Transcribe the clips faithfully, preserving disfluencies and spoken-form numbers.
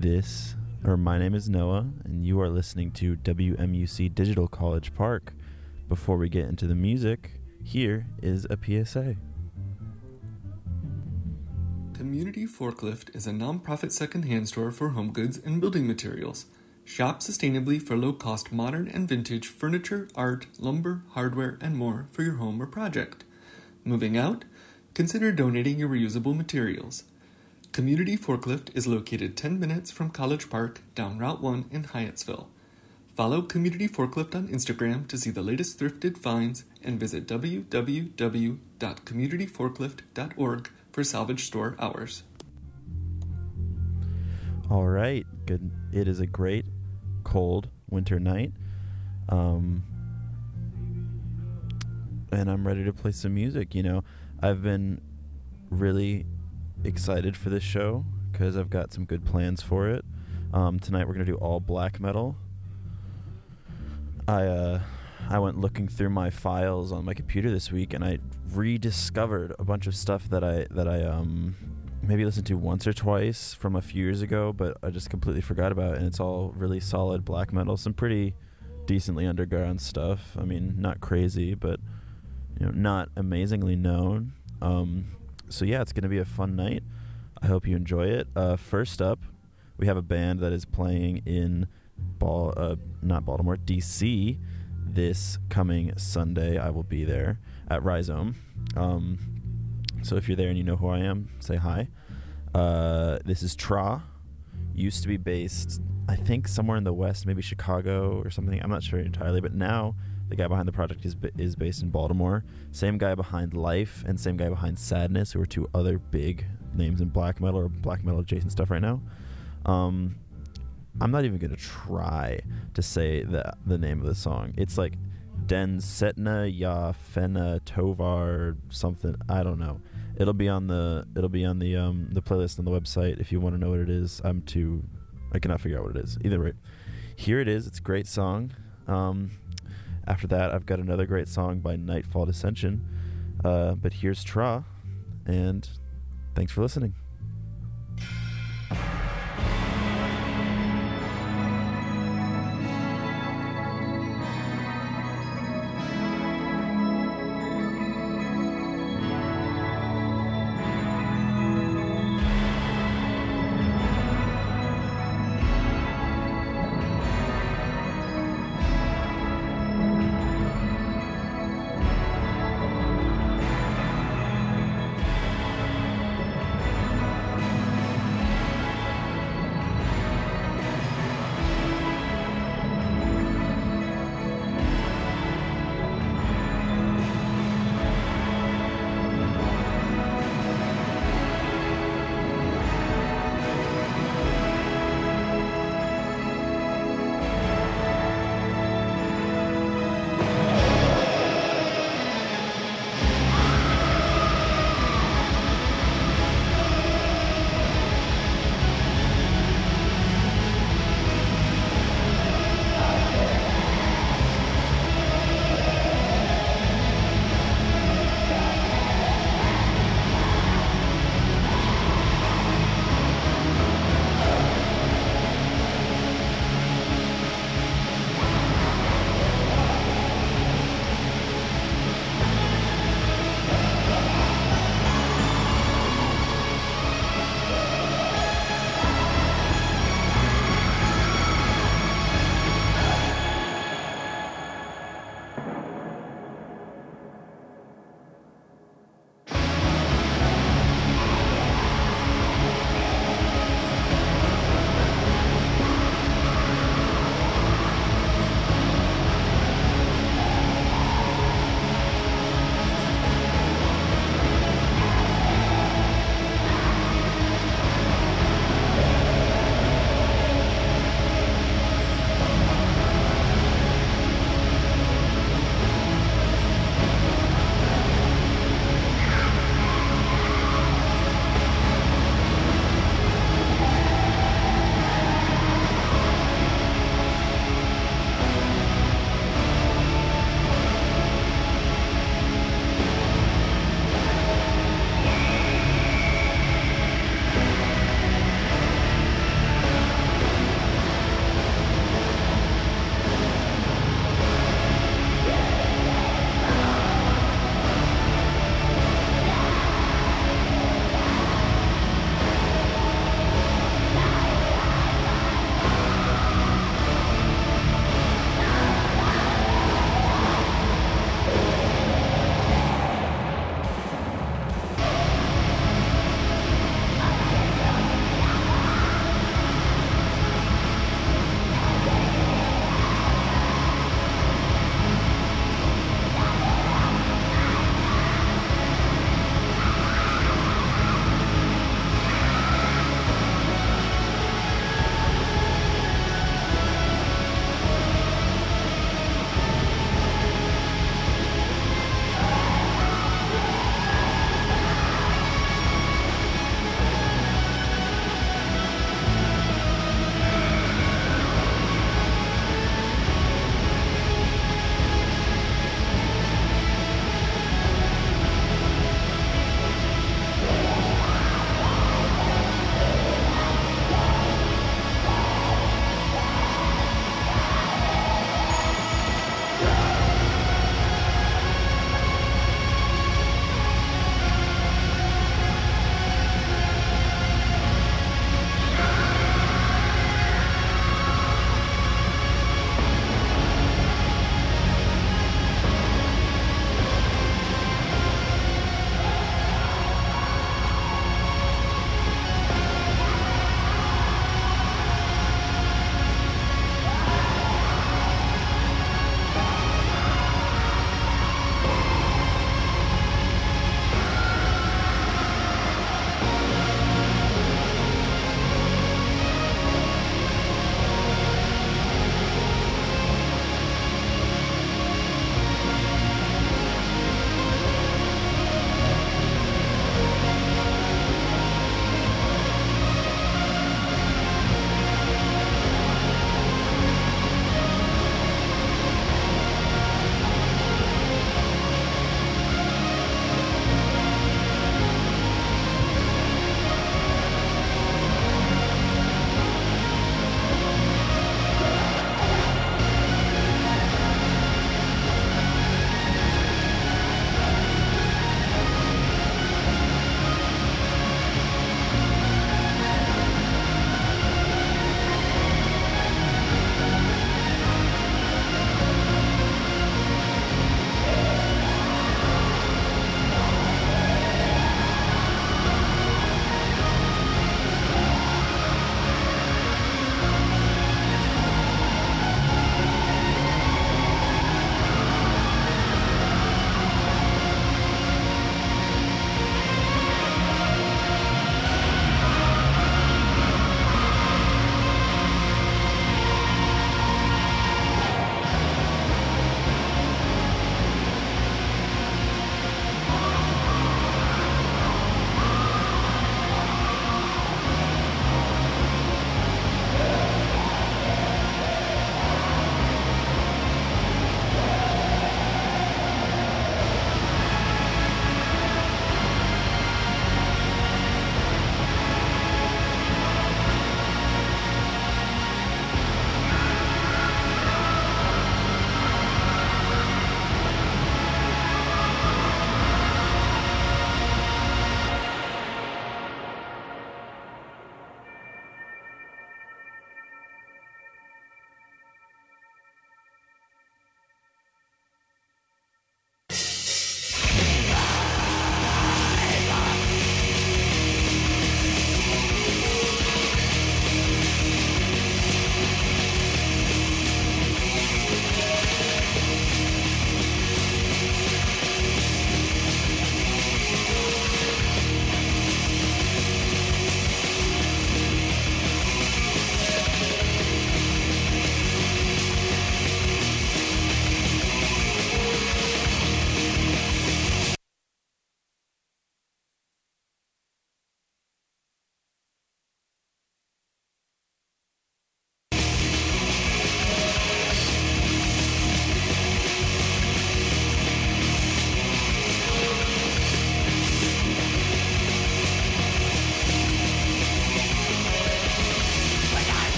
This, or my name is Noah, and you are listening to W M U C Digital College Park. Before we get into the music, here is a P S A. Community Forklift is a non-profit second-hand store for home goods and building materials. Shop sustainably for low-cost modern and vintage furniture, art, lumber, hardware, and more for your home or project. Moving out? Consider donating your reusable materials. Community Forklift is located ten minutes from College Park down Route one in Hyattsville. Follow Community Forklift on Instagram to see the latest thrifted finds and visit w w w dot community forklift dot org for salvage store hours. All right, good. It is a great cold winter night, um, and I'm ready to play some music. You know, I've been really excited for this show because I've got some good plans for it. Um, tonight we're gonna do all black metal. I uh, I went looking through my files on my computer this week, and I rediscovered a bunch of stuff that I that I um maybe listened to once or twice from a few years ago, but I just completely forgot about it. And it's all really solid black metal, some pretty decently underground stuff. I mean, not crazy, but you know, not amazingly known. Um, so yeah, it's gonna be a fun night. I hope you enjoy it. Uh, first up, we have a band that is playing in Ball, uh, not Baltimore, D C this coming Sunday. I will be there at Rhizome. Um, so if you're there and you know who I am, say hi. Uh, this is Tra. Used to be based, I think, somewhere in the West, maybe Chicago or something. I'm not sure entirely, but now the guy behind the project is is based in Baltimore. Same guy behind Life and same guy behind Sadness, who are two other big names in black metal or black metal adjacent stuff right now. Um, I'm not even going to try to say the the name of the song. It's like Den Setna Ya Fena Tovar something. I don't know. It'll be on the it'll be on the um the playlist on the website if you want to know what it is. I'm too I cannot figure out what it is. Either way, here it is. It's a great song. Um, after that, I've got another great song by Nightfall Dissension. Uh, but here's Tra, and thanks for listening.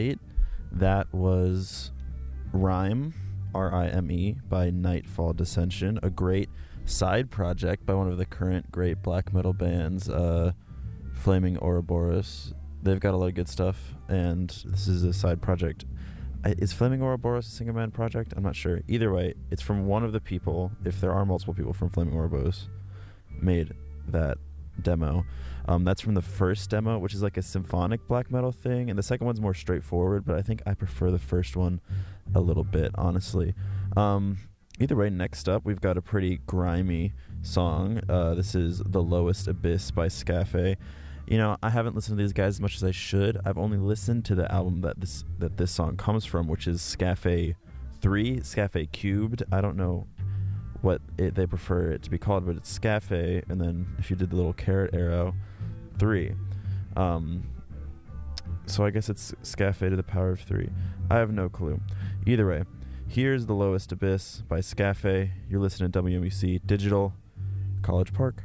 right. That was Rime, R I M E, by Nightfall Dissension, a great side project by one of the current great black metal bands, uh, Flaming Ouroboros. They've got a lot of good stuff, and this is a side project. I, is Flaming Ouroboros a single man project? I'm not sure. Either way, it's from one of the people, if there are multiple people from Flaming Ouroboros, made that demo. Um, that's from the first demo, which is like a symphonic black metal thing, and the second one's more straightforward, but I think I prefer the first one a little bit, honestly. Um, either way, next up, we've got a pretty grimy song. Uh, this is The Lowest Abyss by Scafe. You know, I haven't listened to these guys as much as I should. I've only listened to the album that this that this song comes from, which is Scafe three, Scafe Cubed. I don't know what it, they prefer it to be called, but it's Scafe, and then if you did the little caret arrow, three. Um, so I guess it's Scafe to the power of three. I have no clue. Either way, here's The Lowest Abyss by Scafe. You're listening to W M U C Digital, College Park.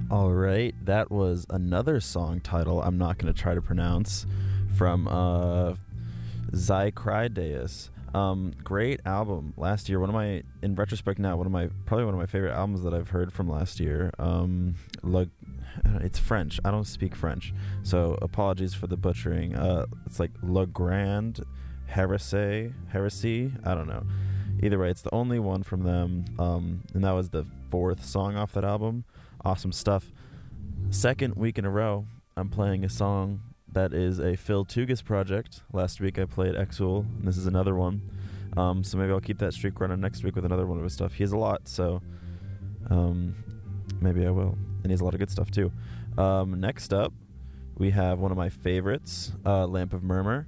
All right, that was another song title I'm not going to try to pronounce from uh, Zycrideus. Um, great album last year. One of my, in retrospect now, one of my probably one of my favorite albums that I've heard from last year. Um, Le, it's French. I don't speak French, so apologies for the butchering. Uh, it's like Le Grand Heresy. Heresy. I don't know. Either way, it's the only one from them, um, and that was the fourth song off that album. Awesome stuff. Second week in a row, I'm playing a song that is a Phil Tugas project. Last week I played Exul, and this is another one. Um, so maybe I'll keep that streak running next week with another one of his stuff. He has a lot, so um, maybe I will. And he has a lot of good stuff too. Um, next up, we have one of my favorites, uh, Lamp of Murmur,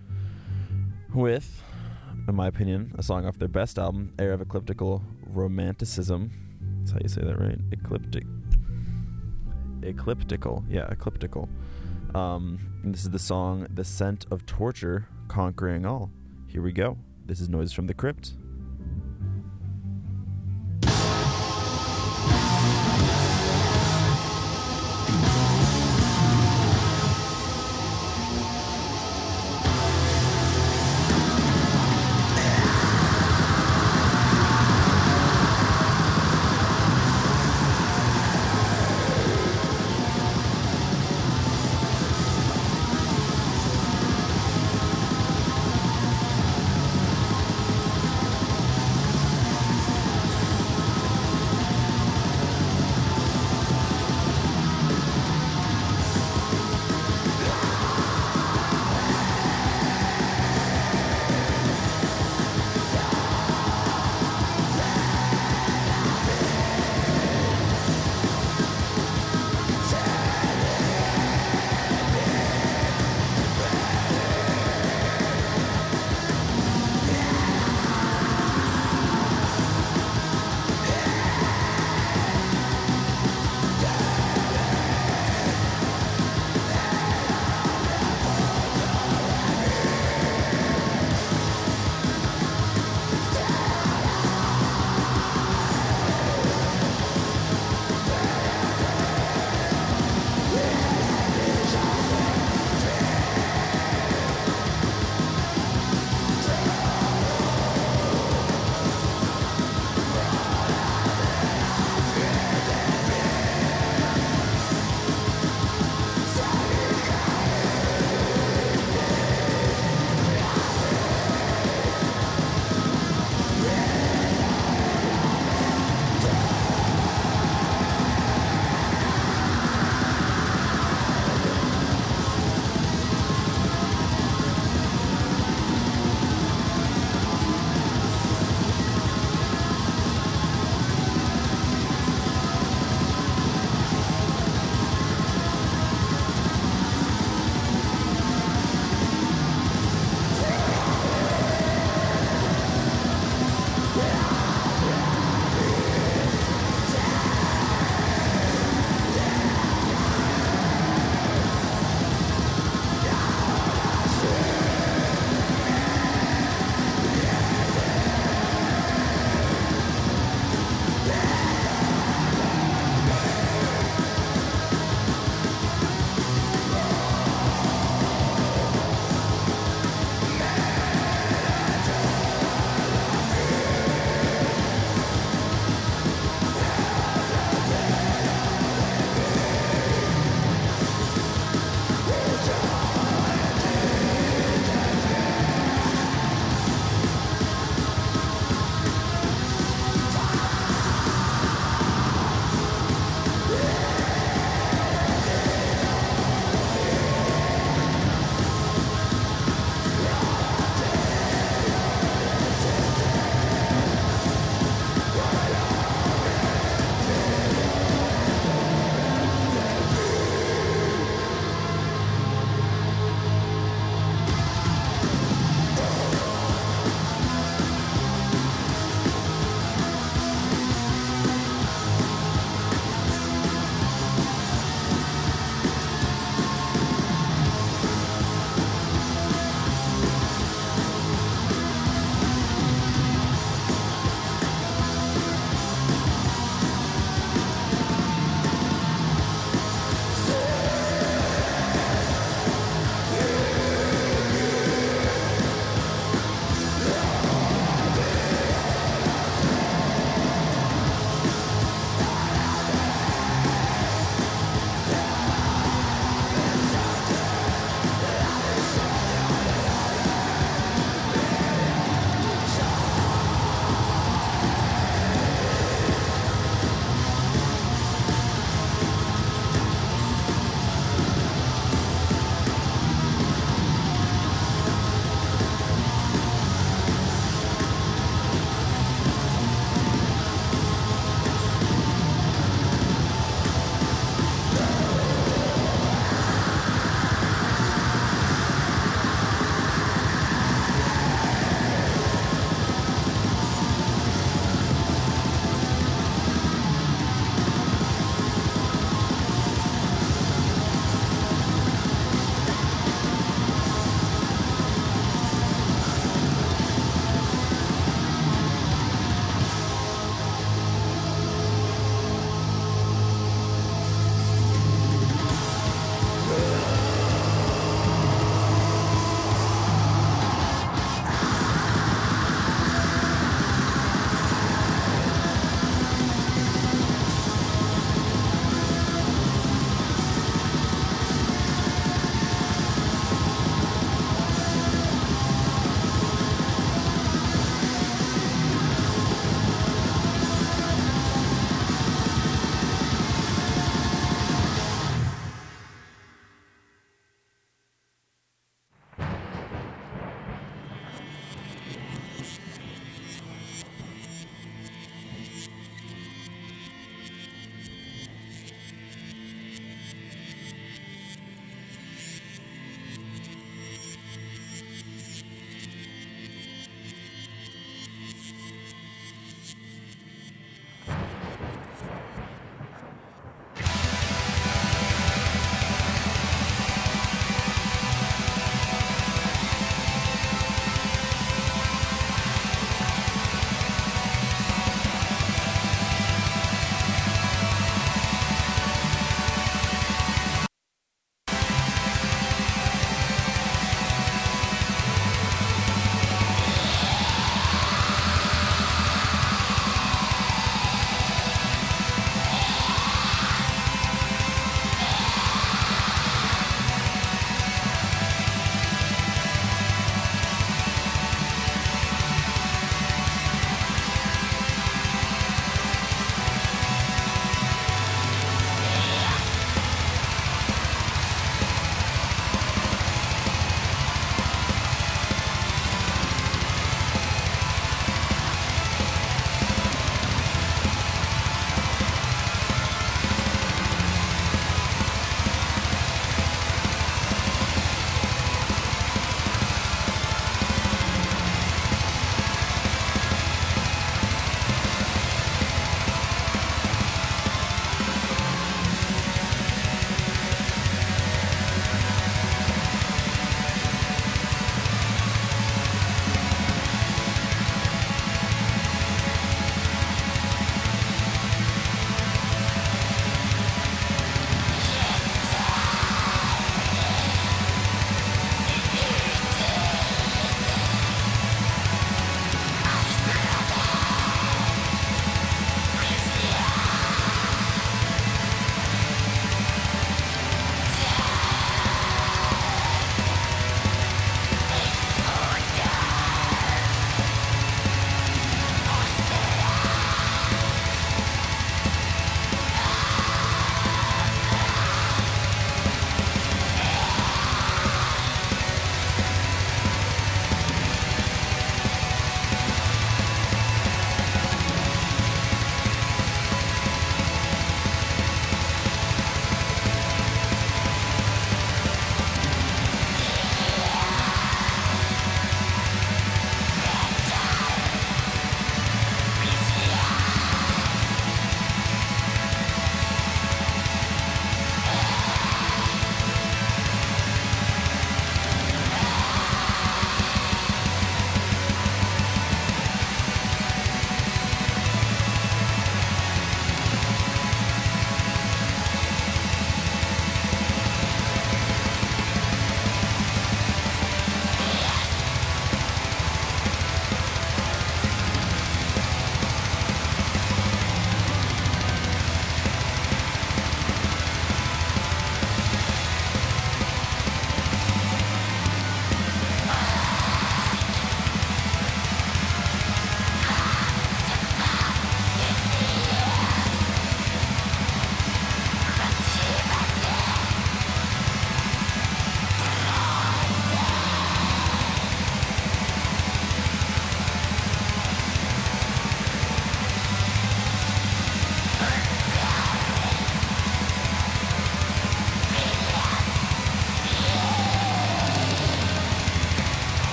with, in my opinion, a song off their best album, Air of Ecliptical Romanticism. That's how you say that, right? Ecliptic. Ecliptical. Yeah, ecliptical. Um, and this is the song The Scent of Torture Conquering All. Here we go. This is Noises from the Crypt.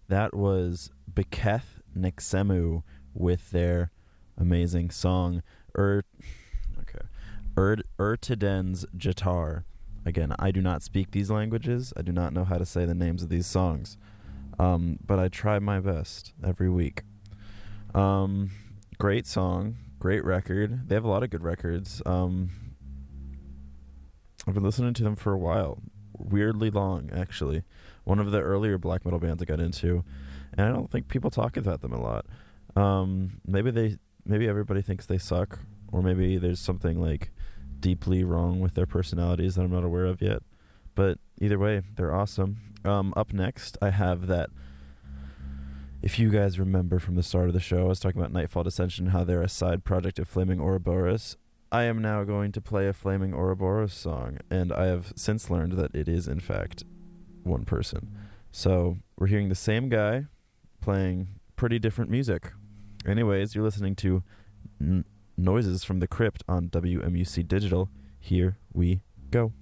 That was Beketh Nixemu with their amazing song Ur okay. Ur Urtiden's Jatar. Again, I do not speak these languages. I do not know how to say the names of these songs. Um, but I try my best every week. Um, great song, great record. They have a lot of good records. Um, I've been listening to them for a while. Weirdly long, actually. One of the earlier black metal bands I got into, and I don't think people talk about them a lot. Um, maybe they, maybe everybody thinks they suck, or maybe there's something like deeply wrong with their personalities that I'm not aware of yet. But either way, they're awesome. Um, up next, I have that. If you guys remember from the start of the show, I was talking about Nightfall Dissension, how they're a side project of Flaming Ouroboros. I am now going to play a Flaming Ouroboros song, and I have since learned that it is, in fact, one person. So we're hearing the same guy playing pretty different music. Anyways, you're listening to N- Noises from the Crypt on W M U C Digital. Here we go.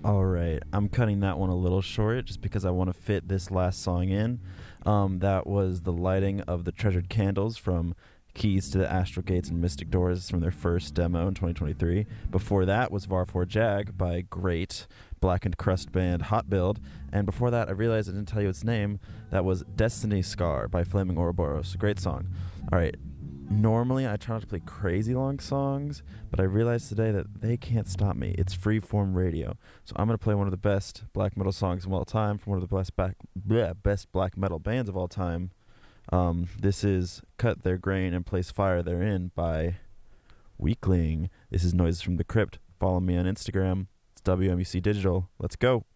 All right, I'm cutting that one a little short just because I want to fit this last song in. Um, that was The Lighting of the Treasured Candles from Keys to the Astral Gates and Mystic Doors from their first demo in twenty twenty-three. Before that was Var four Jag by great blackened crust band Hot Build. And before that, I realized I didn't tell you its name. That was Destiny Scar by Flaming Ouroboros. Great song. All right. Normally, I try not to play crazy long songs, but I realized today that they can't stop me. It's freeform radio. So I'm going to play one of the best black metal songs of all time from one of the best, back, bleh, best black metal bands of all time. Um, this is Cut Their Grain and Place Fire Therein by Weakling. This is Noises from the Crypt. Follow me on Instagram. It's W M U C Digital. Let's go.